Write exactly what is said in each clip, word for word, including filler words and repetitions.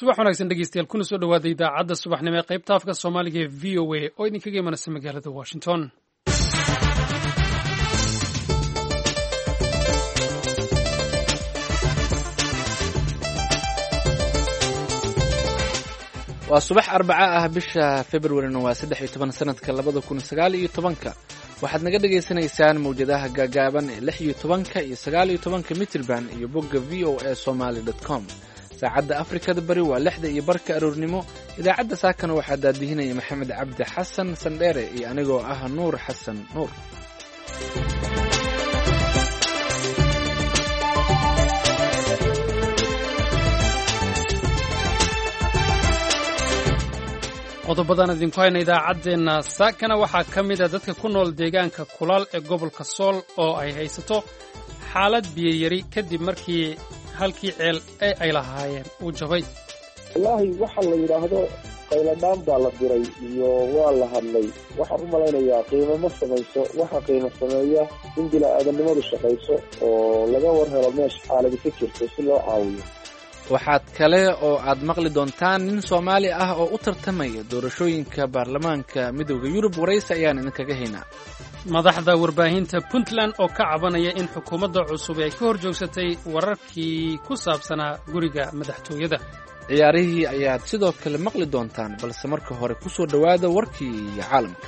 subax wanaagsan dhegeystayaal kuna soo dhawaada idaacadda subaxnimo ee qaybta afka soomaaliga ee v o a oo idinkaga imanaysa magaalada washington. waa subax arbaca ah bisha februarina waa saddex iyo toban sanadka labada kun sagaal iyo tobanka waxaad naga dhagaysanaysaan mawjadaha gaagaaban ee lix iyo tobanka iyo sagaal iyo tobanka mitrban iyo bogga v o a somaly dot com. saacadda afrikada bari waa lixda iyo barka aroornimo. idaacadda saakana waxaa daadihinaya maxamed cabdi xasan sandheere iyo anigoo ah nuur xasan nuur. qodobadan idinku hayna idaacaddeenna saakana waxaa ka mid a dadka ku nool deegaanka kulaal ee gobolka sool oo ay haysato xaalad biyayari kadib markii halkii ceel ee ay lahaayeen uu jabay. wallaahi waxa la yidhaahdo qayladhaan baa la diray iyo waa la hadlay. waxaan u malaynayaa qiimo ma samayso. waxa qiimo sameeya in bilaa-aadamnimadu shaqayso oo laga war helo meesha xaaladi ka jirto si loo caawiyo. waxaad kale oo aad maqli doontaan nin soomaali ah oo u tartamaya doorashooyinka baarlamaanka midowda yurub. waraysi ayaan idinkaga haynaa. madaxda warbaahinta puntland oo ka cabanaya in xukuumadda cusub ay ka hor joogsatay wararkii ku saabsanaa guriga madaxtooyada. ciyaarihii ayaad sidoo kale maqli doontaan, balse marka hore ku soo dhowaada warkii caalamka.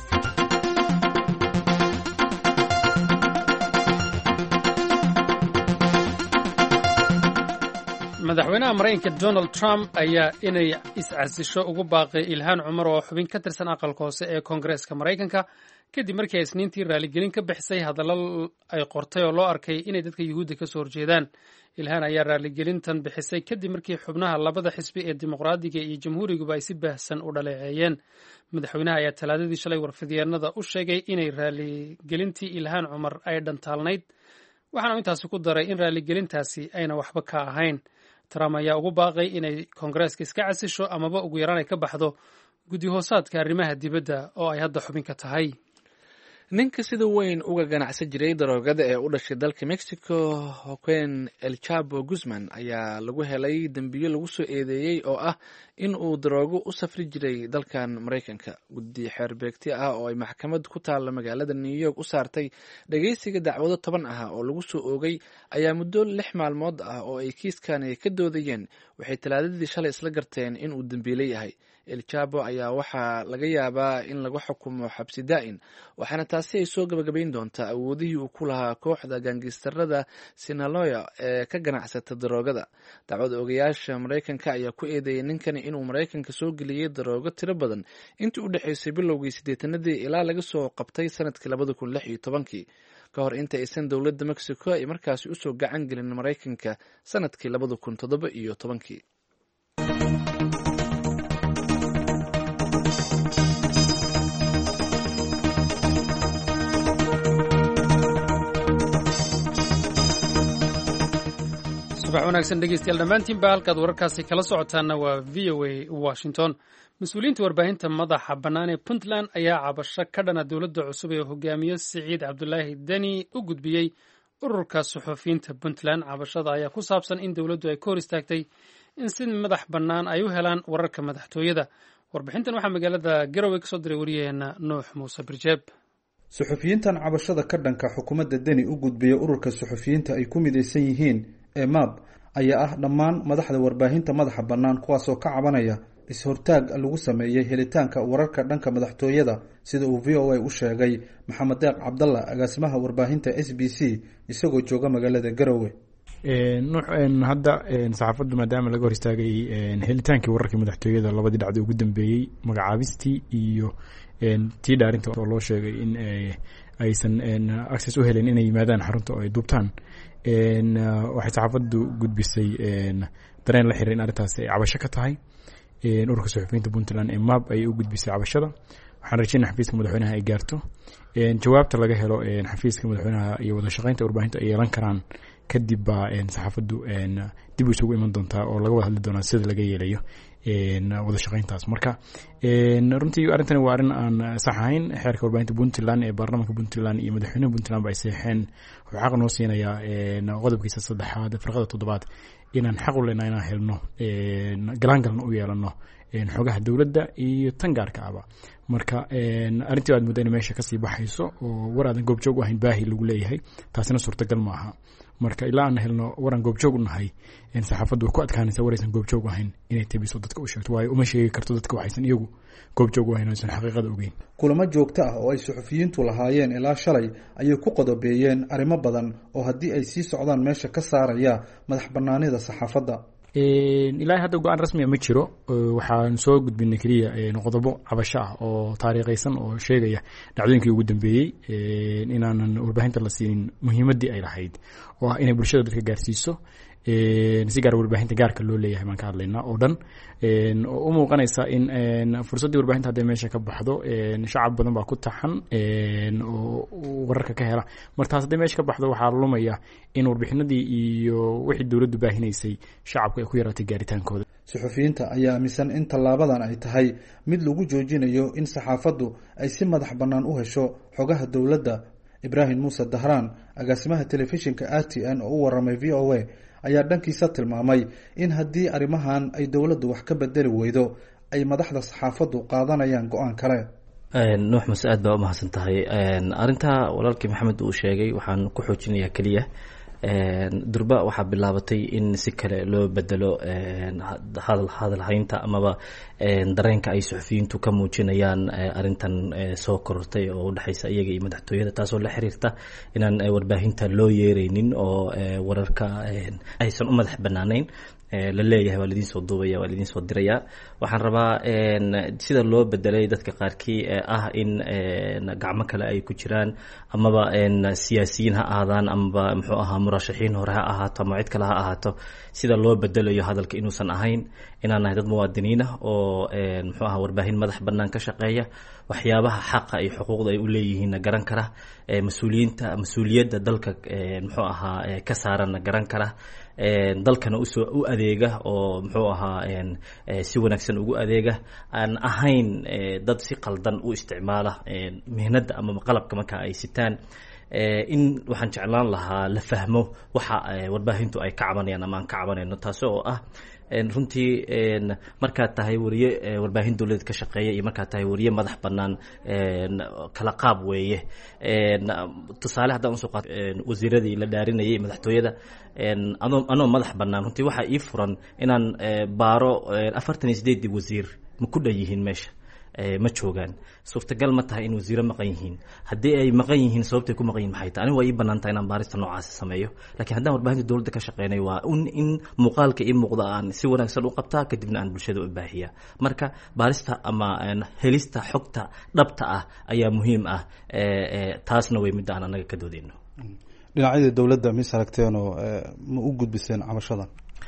madaxweynaha maraykanka donald trump ayaa inay is-casisho ugu baaqay ilhaan cumar oo xubin ka tirsan aqalka hoose ee koongareeska maraykanka kadib markii ay isniintii raaligelin ka bixisay hadallo ay qortay oo loo arkay inay dadka yuhuudda ka soo horjeedaan. ilhaan ayaa raaligelintan bixisay kadib markii xubnaha labada xisbi ee dimuqraadiga iyo jamhuuriguba ay si baahsan u dhaleeceeyeen. madaxweynaha ayaa talaadadii shalay warfidyeennada u sheegay inay raaligelintii ilhaan cumar ay dhantaalnayd, waxaana intaasi ku daray in raaligelintaasi ayna waxba ka ahayn. trump ayaa ugu baaqay inay koongareeska iska casisho amaba ugu yaraan ay ka baxdo guddi hoosaadka arrimaha dibadda oo ay hadda xubin ka tahay. ninka sida weyn uga ganacsan jiray daroogada ee u dhashay dalka mexico joaquin el chapo guzman ayaa lagu helay dembiyo lagu soo eedeeyey oo ah in uu daroogo u safri jiray dalkan maraykanka. guddi xeerbeegti ah oo ay maxkamad ku taalla magaalada new york u saartay dhageysiga dacwado toban ah oo lagu soo oogay ayaa muddo lix maalmood ah oo ay kiiskani ka doodayeen waxay talaadadii shalay isla garteen in uu dembiile yahay. el chapo ayaa waxaa laga yaabaa in lagu xukumo xabsi daa'in, waxaana taasi ay soo gabagabayn doontaa awoodihii uu ku lahaa kooxda gaangistarada sinaloya ee ka ganacsata daroogada. dacwada ogayaasha maraykanka ayaa ku eedeeyay ninkani inuu maraykanka soo geliyey daroogo tiro badan intii u dhexaysay bilowgii siddeetanadii ilaa laga soo qabtay sanadkii labada kun lix iyo tobankii ka hor inta aysan dowladda mexico ay markaasi usoo gacan gelin maraykanka sanadkii labada kun toddoba iyo tobankii. subax wanaagsan dhegeystayaal dhammaantiinba halkaad wararkaasi kala socotaanna waa v o a washington. mas-uuliyiinta warbaahinta madaxa bannaan ee puntland ayaa cabasho ka dhana dowladda cusub ee hogaamiyo siciid cabdulaahi deni u gudbiyey ururka suxufiyiinta puntland. cabashada ayaa ku saabsan in dowladdu ay ka hor istaagtay in si madax bannaan ay u helaan wararka madaxtooyada. warbixintan waxaa magaalada garowe ka soo diray waryaheena nuux muuse birjeeb. suxufiyiintan cabashada ka dhanka xukuumadda deni u gudbiya ururka suxufiyiinta ay ku midaysan yihiin ee maab ayaa ah dhammaan madaxda warbaahinta madaxa bannaan kuwaasoo ka cabanaya is-hortaag lagu sameeyey helitaanka wararka dhanka madaxtooyada sida uu v o a u sheegay maxamed deeq cabdalla agaasimaha warbaahinta s b c isagoo jooga magaalada garowe. hadda saxaafaddu maadaama laga hor istaagay helitaankii wararkii madaxtooyada labadii dhacdo ugu dambeeyey magacaabistii iyo tii dhaarinta oo loo sheegay in aysan access u helen inay yimaadaan xarunta oo ay duubtaan, waxay saxaafaddu gudbisay dareen la xiray in arrintaas ay cabasho ka tahay. ururka suxufiyiinta puntland ee maab ayay u gudbisay cabashada. waxaan rajaynaa xafiiska madaxweynaha ay gaarto jawaabta laga helo xafiiska madaxweynaha iyo wada shaqaynta warbaahinta ay yeelan karaan. kadib baa saxaafaddu dib u isugu iman doontaa oo laga wada hadli doonaa sida laga yeelayo wada shaqayntaas. marka runtii arrintani waa arrin aan sax ahayn. xeerka warbaahinta puntland ee baarlamaanka puntland iyo madaxweynaha puntland ba ay seexeen wuxuu xaq noo siinayaa qodobkiisa saddexaad farqada toddobaad inaan xaq u leenahay inaan helno galaangalna u yeelano xogaha dowladda iyo tan gaarka aba. marka arrintii aad muddo in meesha kasii baxayso oo war aadan goobjoog u ahayn baahi lagu leeyahay, taasina suurtagal maaha. marka ilaa aan helno waran goobjoog u nahay saxaafaddu way ku adkaanaysaa waraysan goobjoog ahayn inay tabiso dadka u sheegto, waayo uma sheegi karto dadka waxaysan iyagu goobjoog u ahayn aysan xaqiiqada ogeyn. kulamo joogto ah oo ay suxufiyiintu lahaayeen ilaa shalay ayay ku qodobeeyeen arrimo badan oo haddii ay sii socdaan meesha ka saaraya madax banaanida saxaafadda. ilaa hadda go-aan rasmiya ma jiro. waxaan soo gudbinay keliya qodobo cabasho ah oo taariikhaysan oo sheegaya dhacdooyinkii ugu dambeeyey inaanan warbaahinta la siinin muhiimaddii ay lahayd, oo ah inay bulshada dadka gaarsiiso si gaar warbaahinta gaarka loo leeyahay baan ka hadlaynaa oo dhan, oo u muuqanaysa in fursaddii warbaahinta hadday meesha ka baxdo shacab badan baa ku taxan oo wararka ka hela. marka taas hadday meesha ka baxdo waxaa lumaya in warbixinadii iyo wixii dowladdu baahinaysay shacabku ay ku yaraatay gaaritaankooda. suxufiyiinta ayaa aaminsan in tallaabadan ay tahay mid lagu joojinayo in saxaafaddu ay si madax bannaan u hesho xogaha dowladda. ibraahim muuse dahraan, agaasimaha telefishinka r t n oo u waramay v o a, ayaa dhankiisa tilmaamay in haddii arrimahan ay dowladdu wax ka bedeli weydo ay madaxda saxaafaddu qaadanayaan go-aan kale. nuux mase aad baa umahadsan tahay. arrintaa walaalkii maxamed uu sheegay waxaan ku xoojinayaa keliya durba waxaa bilaabatay in si kale loo bedelo hadalhaynta amaba dareenka ay suxufiyiintu ka muujinayaan arintan soo korortay oo udhexaysa iyaga iyo madaxtooyada, taasoo la xiriirta inaan warbaahinta loo yeereynin oo wararka aysan u madax banaanayn. la leeyahay waa lidiin soo duubaya, waa lidiin soo diraya. waxaan rabaa sida loo bedelay dadka qaarkii ah in gacmo kale ay ku jiraan, amaba siyaasiyiin ha ahaadaan amaba muxuu ahaa murashaxiin hore ha ahaato ama cid kale ha ahaato, sida loo bedelayo hadalka inuusan ahayn inaan nahay dad muwaadiniin ah oo muxuu ahaa warbaahin madax bannaan ka shaqeeya, waxyaabaha xaqa iyo xuquuqda ay u leeyihiinna garan kara, mas-uuliyiinta mas-uuliyadda dalka muxuu ahaa ka saaranna garan kara, dalkana usoo u adeega oo muxuu ahaa si wanaagsan ugu adeega, aan ahayn dad si qaldan u isticmaala mihnada ama qalabka marka ay sitaan. in waxaan jeclaan lahaa la fahmo waxa warbaahintu ay ka cabanayaan ama aan ka cabanayno, taasi oo ah runtii markaad tahay wariye warbaahin dowladeed ka shaqeeya iyo markaad tahay wariye madax bannaan kala qaab weeye. tusaale haddaan usoo qaato wasiiradii la dhaarinayay madaxtooyada, anoo anoo madax bannaan runtii waxaa ii furan inaan baaro afartan iyo sideedii wasiir ma ku dhan yihiin meesha, ma joogaan. suurtagal ma tahay in wasiiro maqan yihiin. haddii ay maqan yihiin sababtay ku maqan yihin maxay tahay? aniga waa ii banaantahay inaan baarista noocaasi sameeyo, lakiin haddaan warbaahinta dowladda ka shaqeynayo waa in muuqaalka ii muuqda aan si wanaagsan u qabtaa, kadibna aan bulshada u baahiya. marka baarista ama helista xogta dhabta ah ayaa muhiim ah, taasna way midda aan anaga ka doodeyno. dhinacyada dowladda mis aragteen oo ma u gudbiseen cabashadan?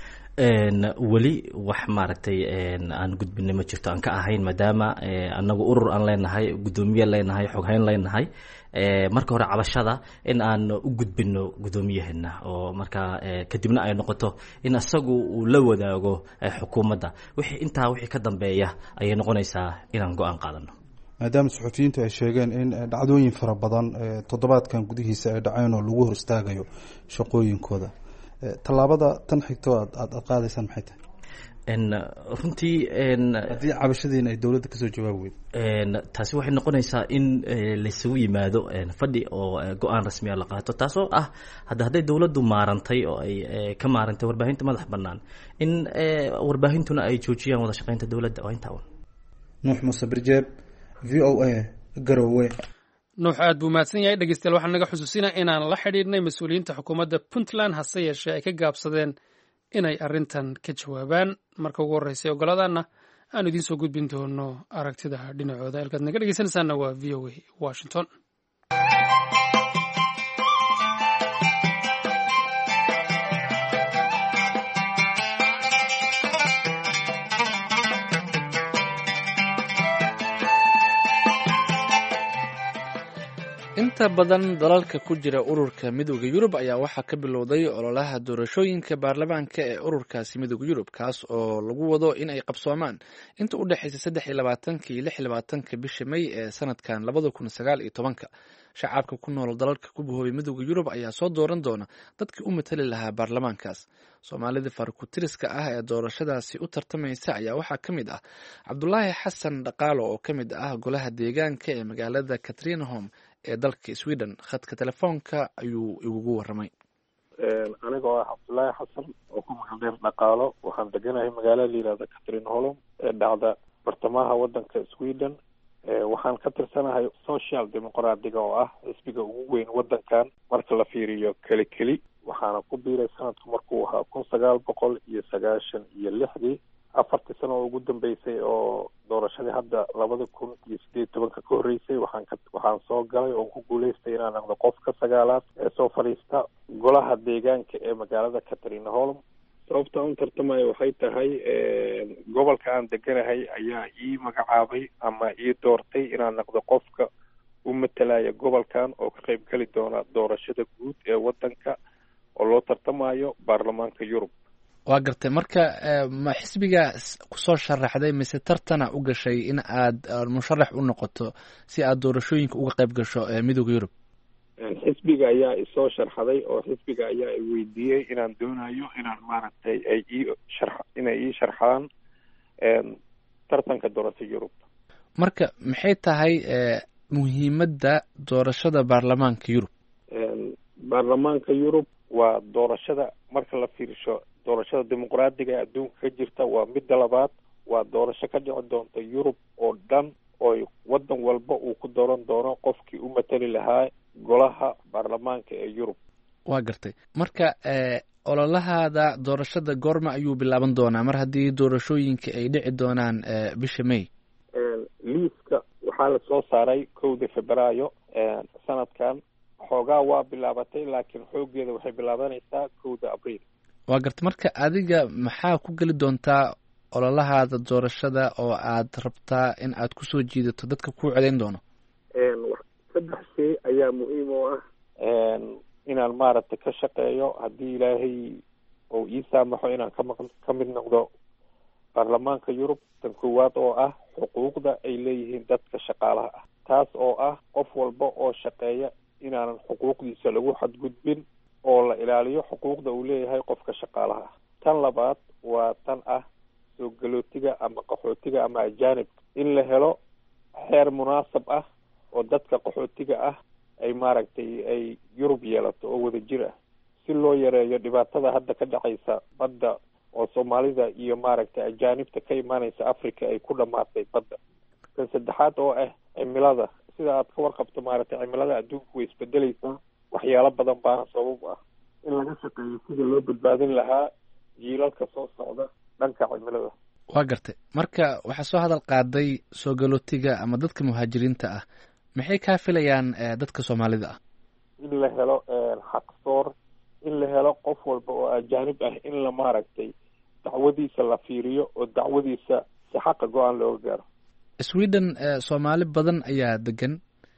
weli wax maaragtay aan gudbinay ma jirto aan ka ahayn, maadaama anagu urur aan leenahay, guddoomiye leenahay, xoghayn leenahay. marka hore cabashada in aan u gudbino guddoomiyaheena oo markaa kadibna ay noqoto in asagu uu la wadaago xukuumadda. wixii intaa wixii ka dambeeya ayay noqonaysaa inaan go-aan qaadano. maadaama suxufiyiintu ay sheegeen in dhacdooyin fara badan toddobaadkan gudihiisa ay dhaceen oo lagu hor istaagayo shaqooyinkooda, tallaabada tan xigto aad aad qaadaysaan maxay tahay? runtii haddii cabashadiina ay dowladda kasoo jawaabi weydo, taasi waxay noqonaysaa in laysugu yimaado fadhi oo go-aan rasmiya la qaato, taasoo ah hadda hadday dowladdu maarantay oo ay ka maarantay warbaahinta madax bannaan, in warbaahintuna ay joojiyaan wada shaqeynta dowladda. waa intaa un. nuux muuse birjeeb, v o a, garowe. nuux aad buu mahadsan yahay. dhegeystayaal waxaan naga xusuusinaa inaan la xidhiidhnay mas-uuliyiinta xukuumadda puntland, hase yeeshee ay ka gaabsadeen inay arrintan ka jawaabaan. marka ugu horreysay ogoladaanna aanu idiin soo gudbin doono aragtida dhinacooda. halkaad naga dhegeysanaysaana waa v o a washington. inta badan dalalka ku jira ururka midooda yurub ayaa waxaa ka bilowday ololaha doorashooyinka baarlamaanka ee ururkaasi midooda yurub kaas oo lagu wado in ay qabsoomaan inta u dhexaysa saddex iyo labaatanka iyo lix iyo labaatanka bisha may ee sanadkan labada kun sagaal iyo tobanka shacabka ku nool dalalka ku bahoobay midooda yurub ayaa soo dooran doona dadkii u matali lahaa baarlamaankaas soomaalida farkutiriska ah ee doorashadaasi u tartamaysa ayaa waxaa ka mid ah cabdulaahi xasan dhaqaalo oo ka mid ah golaha deegaanka ee magaalada katrinholm ee dalka sweden khadka telefoonka ayuu igugu waramay. anigoo ah cabdulaahi xasan oo ku magaldheer dhaqaalo waxaan deganahay magaala la yihahda katrinholm ee dhacda bartamaha wadanka sweden. waxaan ka tirsanahay social dimuqraadiga oo ah xisbiga ugu weyn wadankan marka la fiiriyo keli keli waxaana ku biiray sanadku markuu ahaa kun sagaal boqol iyo sagaashan iyo lixdii afartii sano oo ugu dambeysay oo doorashadii hadda labada kun iyo sideed tobanka ka horreysay waxaan ka waxaan soo galay oon ku guulaystay inaan noqdo qofka sagaalaad ee soo fadhiista golaha deegaanka ee magaalada katrinholm. sababta un tartamaya waxay tahay gobolka aan deganahay ayaa ii magacaabay ama ii doortay inaan noqdo qofka u matalaya gobolkan oo ka qayb geli doona doorashada guud ee wadanka oo loo tartamayo baarlamaanka yurub. waa gartay marka ma xisbiga kusoo sharaxday mise tartana u gashay in aad musharax u noqoto si aad doorashooyinka uga qayb gasho midooda yurub? xisbiga ayaa isoo sharxaday oo xisbiga ayaa i weydiiyey inaan doonayo inaan maaragtay ay ii shar inay ii sharxaan tartanka doorashada yurub. marka maxay tahay muhiimadda doorashada baarlamaanka yurub? baarlamaanka yurub waa doorashada marka la fiirsho doorashada dimuqraadiga ee adduunka ka jirta waa midda labaad. waa doorasho ka dhici doonta yurub oo dhan oo wadan walba uu ku dooran doono qofkii u matali lahaa golaha baarlamaanka ee yurub. waa gartay marka ololahaada doorashada goorma ayuu bilaaban doonaa mar haddii doorashooyinka ay dhici doonaan bisha may? liiska waxaa la soo saaray kowda febraayo sanadkan. xoogaa waa bilaabatay laakiin xoogeeda waxay bilaabanaysaa kowda abriil. waa gartay marka adiga maxaa ku geli doontaa ololahaada doorashada oo aad rabtaa in aad kusoo jiidato dadka kuu codeyn doono? saddex shay ayaa muhiim oo ah inaan maaragtay ka shaqeeyo haddii ilaahay uu ii saamaxo inaan kama ka mid noqdo baarlamaanka yurub. tan koowaad oo ah xuquuqda ay leeyihiin dadka shaqaalaha ah, taas oo ah qof walba oo shaqeeya inaanan xuquuqdiisa lagu xadgudbin oo la ilaaliyo xuquuqda uu leeyahay qofka shaqaalaha ah. tan labaad waa tan ah soo galootiga ama qaxootiga ama ajaanibka in la helo xeer munaasab ah oo dadka qaxootiga ah ay maaragtay ay yurub yeelato oo wada jir ah si loo yareeyo dhibaatada hadda ka dhacaysa badda oo soomaalida iyo maaragtay ajaanibta ka imaanaysa africa ay ku dhamaatay badda. tan saddexaad oo ah cimilada. sida aad ka warqabto maaragtay cimilada adduunku way isbedeleysaa waxyaalo badan baana sabab ah in laga shaqeeyo sida loo badbaadin lahaa jiilalka soo socda dhanka cimilada. waa gartay marka waxaa soo hadal qaaday soo galootiga ama dadka muhaajiriinta ah maxay kaa filayaan dadka soomaalida ah? in la helo xaqsoor, in la helo qof walba oo ajaanib ah in la maaragtay dacwadiisa la fiiriyo oo dacwadiisa si xaqa go-aan looga gaaro. sweden soomaali badan ayaa degan.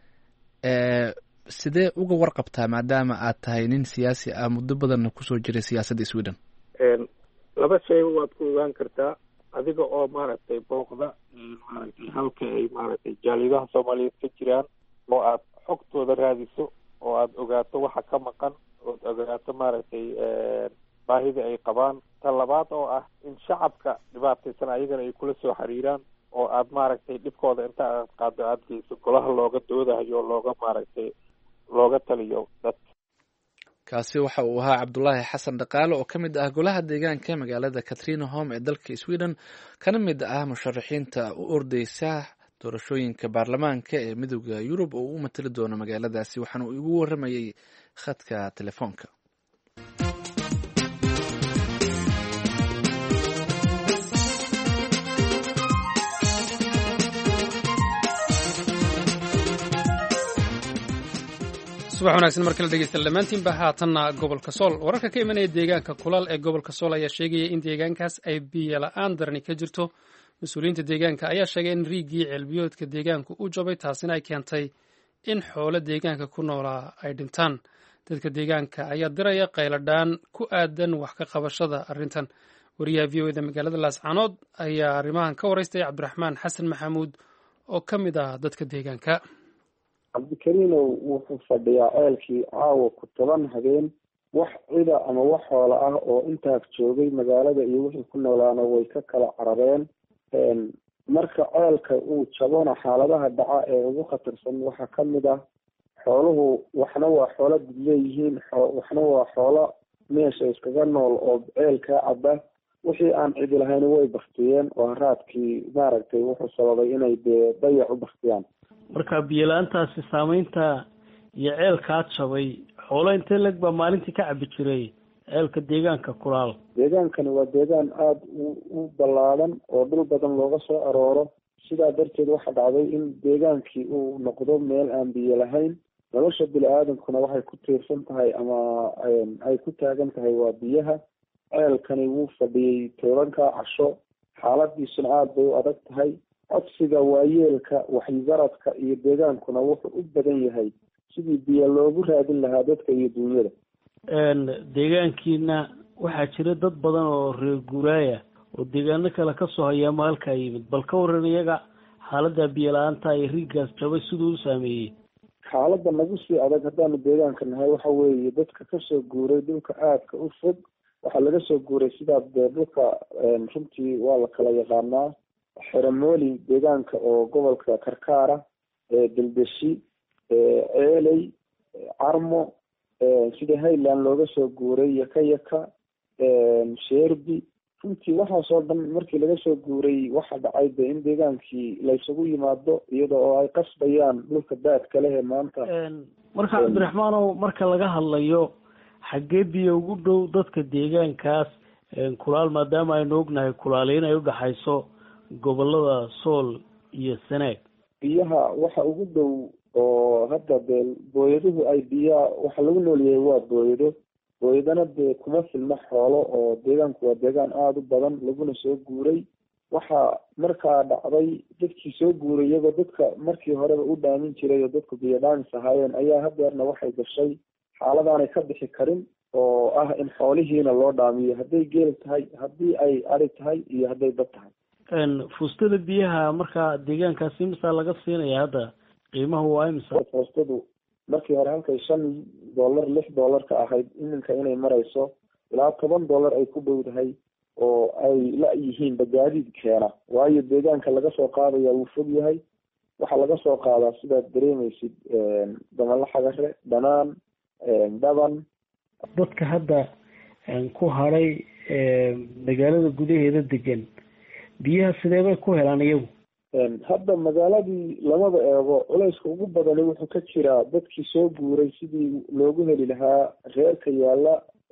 sidee uga warqabtaa maadaama aad tahay nin siyaasi ah muddo badanna kusoo jiray siyaasadda sweden? laba shay waad ku ogaan kartaa adiga oo maaragtay booqda maaragtay halka ay maaragtay jaalidaha soomaaliyeed ka jiraan oo aad xogtooda raadiso oo aad ogaato waxa ka maqan ood ogaato maaragtay baahida ay qabaan. tan labaad oo ah in shacabka dhibaataysan ayagana ay kula soo xiriiraan oo aad maaragtay dhibkooda inta aad qaado aad geyso golaha looga doodayo looga maaragtay looga taliyo dadka. kaasi waxa uu ahaa cabdulaahi xasan dhaqaale oo ka mid ah golaha deegaanka magaalada katrinholm ee dalka sweden kana mid ah musharaxiinta u ordeysa doorashooyinka baarlamaanka ee midooda yurub oo u matali doono magaaladaasi waxaana uu igu waramayey khadka telefoonka. subax wanaagsan mar kale dhegeysta dhammaantiinba haatanna gobolka sool. wararka ka imanaya deegaanka kulal ee gobolka sool ayaa sheegaya in deegaankaas ay biyo la-aan darani ka jirto. mas-uuliyiinta deegaanka ayaa sheegay in riigii ceelbiyoodka deegaanku u jabay taasina ay keentay in xoolo deegaanka ku noolaa ay dhintaan. dadka deegaanka ayaa diraya qayladhaan ku aadan wax ka qabashada arrintan. wariyaha v o eda magaalada laascaanood ayaa arrimahan ka waraystay cabdiraxmaan xasan maxamuud oo ka mid ah dadka deegaanka. cabdikariinow wuxuu fadhiyaa ceelkii caawa ku toban habeen, wax cida ama wax xoola ah oo intaas joogay magaalada iyo wixii ku noolaana way ka kala carareen. marka ceelka uu jabona xaaladaha dhaca ee ugu khatarsan waxaa ka mid ah xooluhu waxna waa xoolo dad leeyihiin, waxna waa xoolo meesha iskaga nool oo ceelkaa caba. wixii aan cidi lahayn way baktiyeen oo haraadkii maaragtay wuxuu sababay inay dee dayac u baktiyaan. marka biyo-la-aantaasi saameynta iyo ceelkaa jabay xoolo intee leg baa maalintii ka cabi jiray ceelka deegaanka Kulaal? deegaankani waa deegaan aada u ballaadan oo dhul badan looga soo arooro, sidaa darteed waxaa dhacday in deegaankii uu noqdo meel aan biyo lahayn. nolosha bini-aadamkuna waxay ku tiirsan tahay ama ay ku taagan tahay waa biyaha. ceelkani wuu fadhiyey tobankaa casho, xaaladiisuna aada bay u adag tahay. codsiga waayeelka waxgaradka iyo deegaankuna wuxuu u badan yahay sidii biyo loogu raadin lahaa dadka iyo duunyada. deegaankiina waxaa jira dad badan oo reer guuraaya oo deegaano kale kasoo hayaama halkaa yimid, bal ka waran iyaga xaalada biyo la-aanta iyo riiggaas jabay siduu u saameeyey. xaalada nagu sii adag haddaanu deegaanka nahay waxa weeye dadka kasoo guuray dhulka aadka u fog. waxaa laga soo guuray sidaa dee dhulka runtii waa la kala yaqaanaa, xeramooli deegaanka oo gobolka karkaara, deldeshi, ceeley, carmo, sida highland looga soo guuray, yaka yaka, sheerbi. runtii waxaasoo dhan markii laga soo guuray waxaa dhacay de in deegaankii laysugu yimaado iyada oo ay qasbayaan dhulka daadka leh ee maanta. marka cabdiraxmaanow, marka laga hadlayo xaggee biyo ugu dhow dadka deegaankaas Kulaal, maadaama aynu ognahay Kulaal inay udhaxayso gobolada Sool iyo Sanaag? biyaha waxa ugu dhow oo hadda dee booyaduhu ay biyaa waxa lagu noolyahay waa booyado. booyadana dee kuma filna xoolo oo deegaanku waa deegaan aada u badan laguna soo guuray. waxaa markaa dhacday dadkii soo guuray iyagoo dadka markii horeba u dhaamin jiray oo dadku biyo dhaamis ahaayeen ayaa hadeerna waxay gashay xaaladaanay ka bixi karin oo ah in xoolihiina loo dhaamiyo, hadday geel tahay, haddii ay ari tahay iyo hadday dad tahay. fuustada biyaha markaa deegaankaasi imisaa laga siinaya hadda? qiimahu waa imisa? fuustadu markii hore halkay shan dollar lix dollar ka ahayd iminka inay marayso ilaa toban dollar ay ku dhowdahay oo ay la yihiin bagaadiid keena. waayo deegaanka laga soo qaadaya wuu fog yahay. waxaa laga soo qaadaa sidaad dareemaysid damala xagare, dhanaan, dhaban. dadka hadda ku haray magaalada gudaheeda degan biyaha sidee bay ku helaan iyagu? hadda magaaladii lamada eego culayska ugu badani wuxuu ka jiraa dadkii soo guuray sidii loogu heli lahaa reerka yaalla.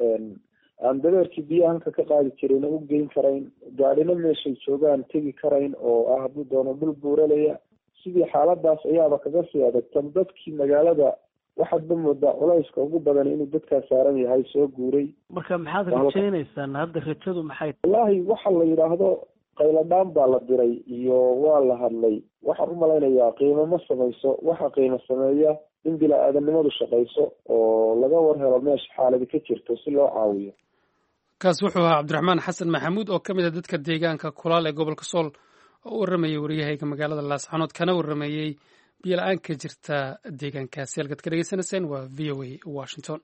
aan dabeerkii biyaha halka ka qaadi jirayna u geyn karayn, gaadhina meeshay joogaan tegi karayn oo ah hadduu doono dhul buuralaya. sidii xaaladaas ayaaba kaga sii adagtan dadkii magaalada waxaadba moodaa culayska ugu badan inuu dadkaas saaran yahay soo guuray. marka maxaad rajaynaysaan hadda? rajadu maxay? wallaahi waxa la yidhaahdo qayladhaan baa la diray iyo waa la hadlay. waxaan u malaynayaa qiimo ma samayso. waxa qiimo sameeya in bila-aadanimadu shaqayso oo laga war helo meesha xaaladi ka jirto si loo caawiyo. kaas wuxuu ahaa cabdiraxmaan xasan maxamuud oo ka mid ah dadka deegaanka Kulaal ee gobolka Sool oo u waramayay wariyahayga magaalada Laascaanood, kana waramayey biyo la-aan ka jirta deegaankaasi. halkaad ka dhegeysanayseen waa v o a Washington.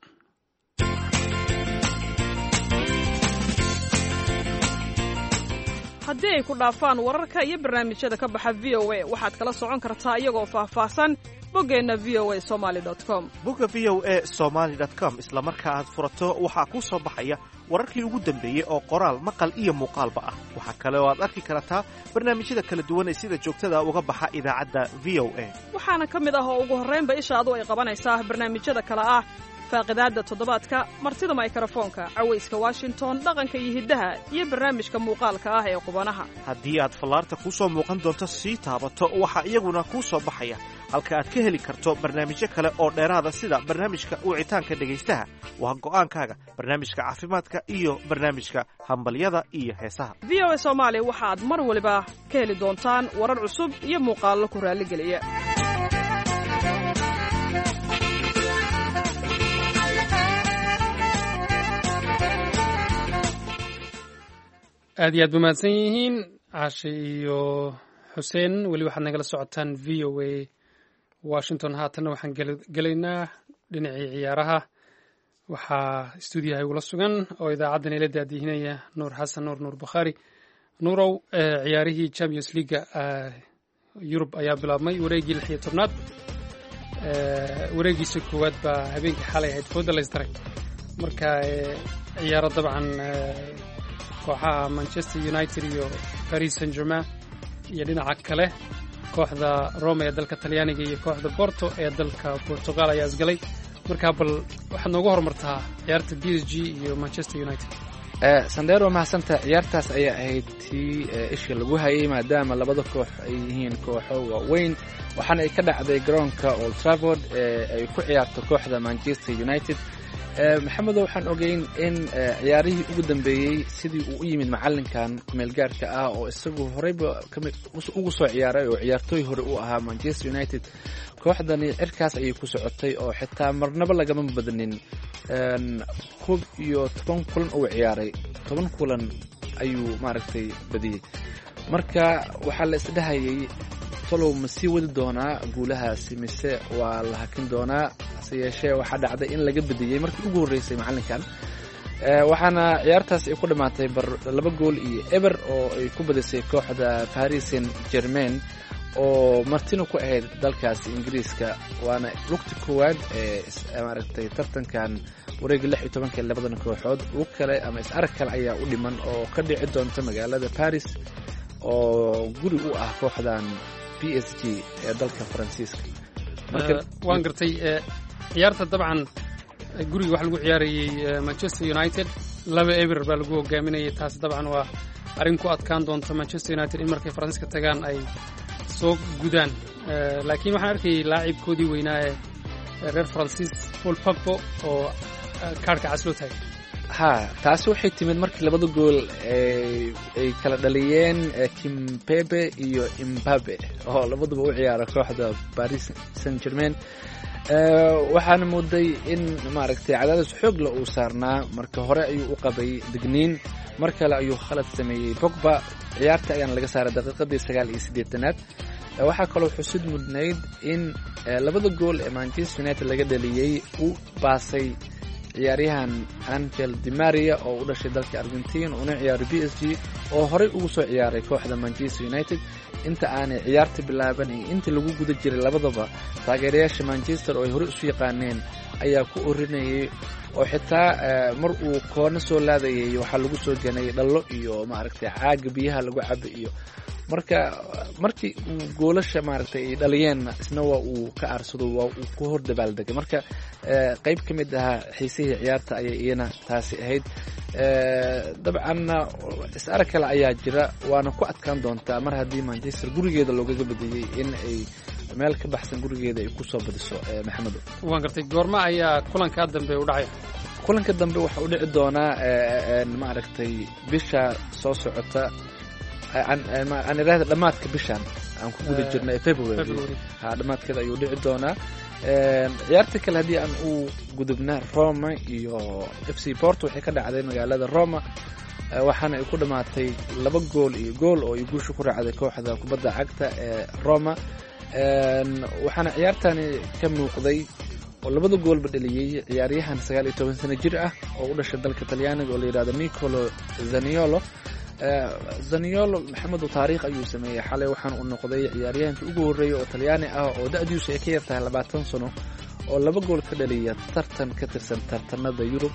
haddii ay ku dhaafaan wararka iyo barnaamijyada ka baxa v o a waxaad kala socon kartaa iyagoo faahfaahsan boggeenna v o a somaly dot com. bogga v o a somaly dot com isla marka aad furato waxaa kuu soo baxaya wararkii ugu dambeeyey oo qoraal, maqal iyo muuqaalba ah. waxaa kale oo aad arki kartaa barnaamijyada kala duwan ee sida joogtada uga baxa idaacadda v o a. waxaana ka mid ah oo ugu horraynba ishaadu ay qabanaysaa barnaamijyada kale ah faaqidaadda toddobaadka, martida mikrofoonka, cawayska Washington, dhaqanka iyo hiddaha, iyo barnaamijka muuqaalka ah ee qubanaha. haddii aad fallaarta kuu soo muuqan doonto sii taabato waxaa iyaguna kuu soo baxaya halka aad ka heli karto barnaamijyo kale oo dheeraada sida barnaamijka wicitaanka dhegaystaha, waa go'aankaaga, barnaamijka caafimaadka iyo barnaamijka hambalyada iyo heesaha. v o a Soomaali waxaad mar waliba ka heli doontaan warar cusub iyo muuqaallo ku raalligeliya. aad iyo aad ba mahadsan yihiin caashe iyo xuseen weli waxaad nagala socotaan v o a washington. haatanna waxaan gelaynaa dhinacii ciyaaraha. waxaa stuudiyaha igula sugan oo idaacaddan ila daadihinaya nuur xasan nuur nuur bukhaari. nuurow, ciyaarihii champions leaga yurub ayaa bilaabmay wareegii lix iyo tobnaad. wareegiisa koowaad baa habeenkii xalay ahayd fooda laysdaray. marka ciyaaro dabcan kooxaha manchester united iyo paris saint germain iyo dhinaca kale kooxda rome ee dalka talyaaniga iyo kooxda porto ee dalka portugal ayaa isgalay. markaa bal waxaad noogu horumartaa ciyaarta b s g iyo manchester united. sandero mahadsantaha. ciyaartaas ayaa ahayd tii isha lagu hayay maadaama labada koox ay yihiin kooxo waaweyn, waxaana ay ka dhacday garoonka Old Trafford ee ay ku ciyaarto kooxda Manchester United. maxamedo, waxaan ogeyn in ciyaarihii ugu dambeeyey sidii uu u yimid macalinkan kumeelgaarka ah oo isagu horeyba ugu soo ciyaaray oo ciyaartooy hore u ahaa Manchester United. kooxdani cirkaas ayay ku socotay oo xitaa marnaba lagama badanin koob iyo toban kulan uu ciyaaray, toban kulan ayuu maaragtay badiyey. marka waxaa la isdhahayay talow ma sii wadi doonaa guulahaasi mise waa la hakin doonaa. hase yeeshee waxaa dhacday in laga badiyey markii ugu horreysay macalinkan, waxaana ciyaartaas ay ku dhammaatay bar laba gool iyo eber oo ay ku badisay kooxda Paris Saint Germain oo martina ku ahayd dalkaasi Ingiriiska. waana lugti koowaad ee maaragtay tartankan wareega lix iyo tobanka labadan kooxood. lug kale ama is arag kale ayaa u dhiman oo ka dhici doonta magaalada Paris oo guri u ah kooxdan B S G ee dalka Faransiiska. marka waan gartay ciyaarta dabcan guriga waxa lagu ciyaarayay Manchester United laba eber baa lagu hogaaminayay. taas dabcan waa arrin ku adkaan doonta Manchester United in markay Faransiiska tagaan ay soo gudaan. laakiin waxaan arkay laacibkoodii weynaa ee reer Faransiis Paul Pogba oo kaarka cas loo taagay. ha taasi waxay timid markii labada gool ay kala dhaliyeen Kimpembe iyo Mbappe oo labaduba u ciyaara kooxda Paris Saint Germain. waxaana mooday in maaragtay cadaadis xoog la uu saarnaa. marka hore ayuu u qabay digniin, mar kale ayuu khalad sameeyey Pogba. ciyaarta ayaana laga saaray daqiiqadii sagaal iyo siddeetanaad. waxaa kaloo xusid mudnayd in labada gool ee Manchester United laga dhaliyey uu baasay ciyaaryahan Angel Di Maria oo u dhashay dalka Argentina una ciyaaray B S G oo horey ugu soo ciyaaray kooxda Manchester United. inta aanay ciyaarta bilaaban iyo inta lagu guda jiray labadaba taageerayaasha Manchester oo ay hore isu yaqaaneen ayaa ku orinayay oo xitaa mar uu koona soo laadayay waxaa lagu soo ganay dhallo iyo maaragtay caaga biyaha lagu cabo iyo marka markii uu goolasha maaragtay ay dhaliyeen isna waa uu ka aarsado waa uu ku hor dabaaldegay. marka qayb ka mid ah xiisihii ciyaarta ayay iyana taasi ahayd. dabcan is arag kale ayaa jira, waana ku adkaan doontaa mar haddii Manchester gurigeeda loogaga badiyey in ay meel ka baxsan gurigeeda ay ku soo badiso. maxamedo, waan gartay. goorma ayaa kulanka dambe u dhacay? kulanka dambe waxa u dhici doonaa maaragtay bisha soo socota aan iraahdo dhammaadka bishan aan ku guda jirnay February. ha dhammaadkeeda ayuu dhici doonaa. ciyaarta kale haddii aan u gudubna Roma iyo F C Porto waxay ka dhacday magaalada Roma, waxaana ay ku dhammaatay laba gool iyo gool oo ay guusha ku raacday kooxda kubadda cagta ee Roma. waxaana ciyaartani ka muuqday oo labada goolba dhaliyey ciyaaryahan sagaal iyo toban sano jir ah oo u dhashay dalka Talyaaniga oo la yiraahdo Nicolo Zaniolo. Zaniolo maxamed taariikh ayuu sameeyay. xalay waxaan u noqday ciyaaryahankii ugu horeeyay oo Talyaani ah oo da'diisu ay ka yartahay labaatan sano oo laba gool ka dhaliya tartan ka tirsan tartanada Yurub.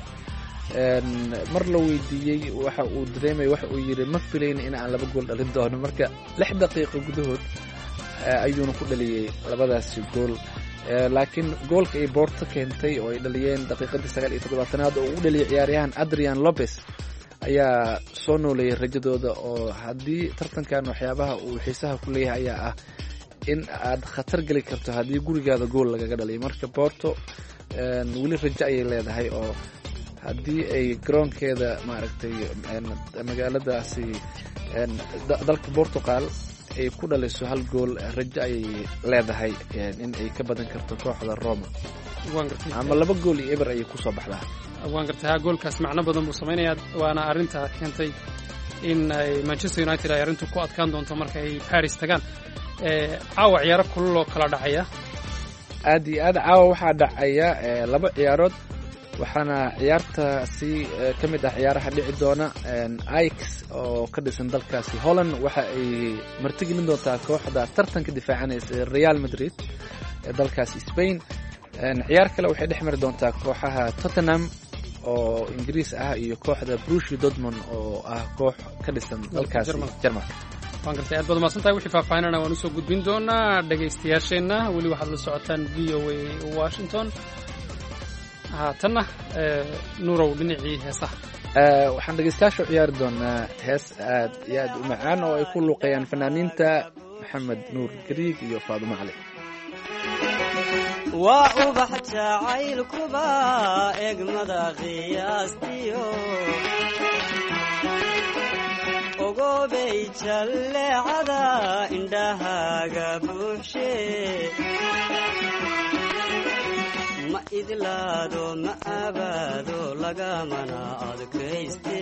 mar la weydiiyey waxa uu dareemay waxa uu yiri ma filayn in aan laba gool dhalin doono. marka lix daqiiqo gudahood ayuuna ku dhaliyay labadaasi gool. laakiin goolka ay Porto keentay oo ay dhaliyeen daqiiqadii sagaal iyo toddobaatanaad oo uu dhaliyay ciyaaryahan Adrian Lopez ayaa soo nooleeyay rajadooda. oo haddii tartankan waxyaabaha uu xiisaha ku leeyahay ayaa ah in aad khatar geli karto haddii gurigaada gool lagaga dhaliyo. marka Porto weli rajo ayay leedahay oo haddii ay garoonkeeda maaragtay magaaladaasi dalka Portugal ay ku dhaliso hal gool rajo ayay leedahay in ay ka badan karto kooxda Roma ama laba gool iyo eber ayay kusoo baxdaa. waan gartay ha goolkaas macno badan buu samaynayaa waana arrinta keentay in ay Manchester United ay arrintu ku adkaan doonto marka ay Paris tagaan. caawa ciyaaro kulul oo kala dhacaya aad iyo aad caawa waxaa dhacaya laba ciyaarood waxaana ciyaartaasi ka mid ah ciyaaraha dhici doona Ajax oo ka dhisan dalkaasi Holland waxa ay martigelin doontaa kooxda tartanka difaacanaysa Real Madrid ee dalkaasi Spain. ciyaar kale waxay dhex mari doontaa kooxaha Tottenham oo Ingiriis ah iyo kooxda Borussia Dortmund oo ah koox ka dhisan dalkaasi Jarmalka. waan gartay aad baad mahadsantahay wixii faahfaahinana waan usoo gudbin doonaa dhegaystayaasheenna weli waxaad la socotaan v o a Washington. haatanna nuurow dhinacii heesaha waxaan dhegaystayaasha u ciyaari doonaa hees aad iyo aad u macaan oo ay ku luuqayaan fanaaniinta maxamed nuur gariig iyo faadumo cali. waa ubax jacaylkuba egmada qiyaastiyo ogobay jalleecada indhahaaga buuxshe ma idlaado ma abaado lagamana adkayste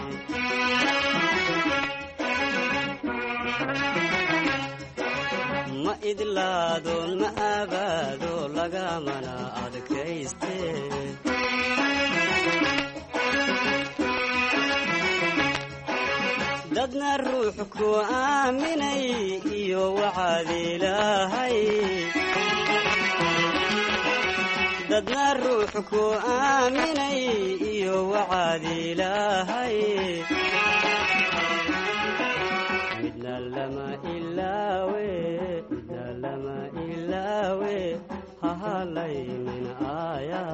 ma idlaado ma abaado lagamana adkayste dadna ruux ku aaminay iyo waxaad ilaahay dadna ruux ku aaminay iyo waxaad ilaahay midna lama ilaawe midna lama ilaawe hahalaynin aaya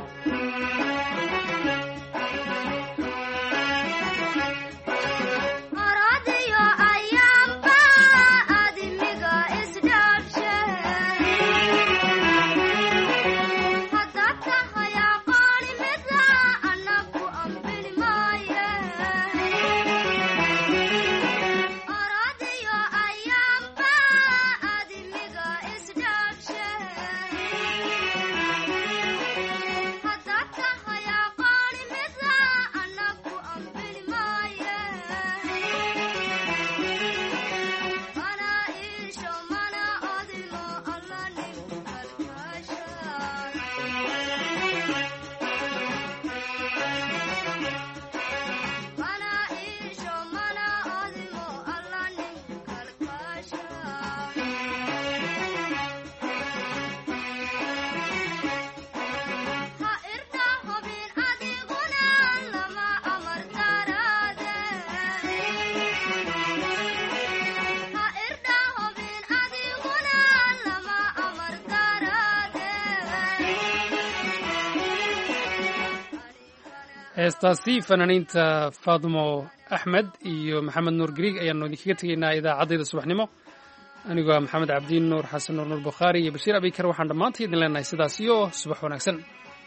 heestaasi fanaaniinta Faadumo Axmed iyo Maxamed Nuur Gariig ayaanu idinkaga tegaynaa idaacaddayda subaxnimo anigoo Maxamed Cabdi Nuur Xasan Nuur Bukhari iyo Bashiir Abikar waxaan dhammaantii idin leenahay sidaas iyo subax wanaagsan.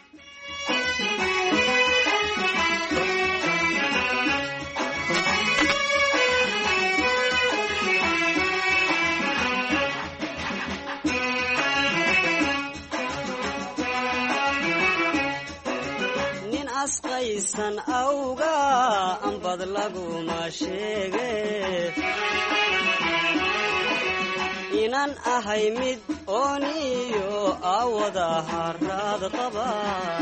asqaysan awga ambad laguma sheege inaan ahay mid ooniyo awada haraad qaba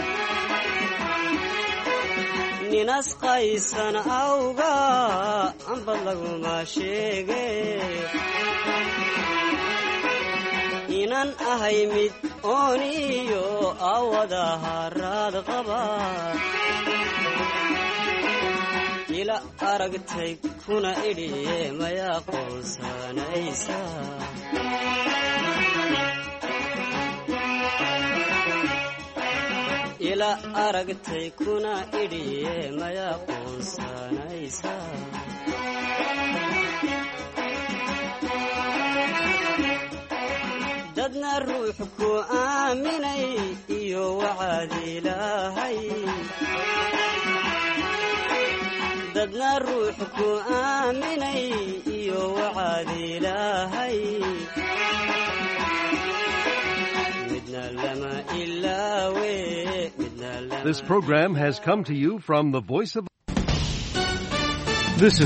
nin asqaysan awga ambad laguma sheege inaan ahay mid ooniyo awada haraad qaba ila aragtay kuna idhiye maya qoonsanaysa ila aragtay kuna idhiye maya qoonsanaysa dadna ruux ku aaminay iyo waxaad ilaahay dadna ruux ku aaminay iyo wacad ilaahay midna lama ilaawe midna lama. This program has come to you from the Voice of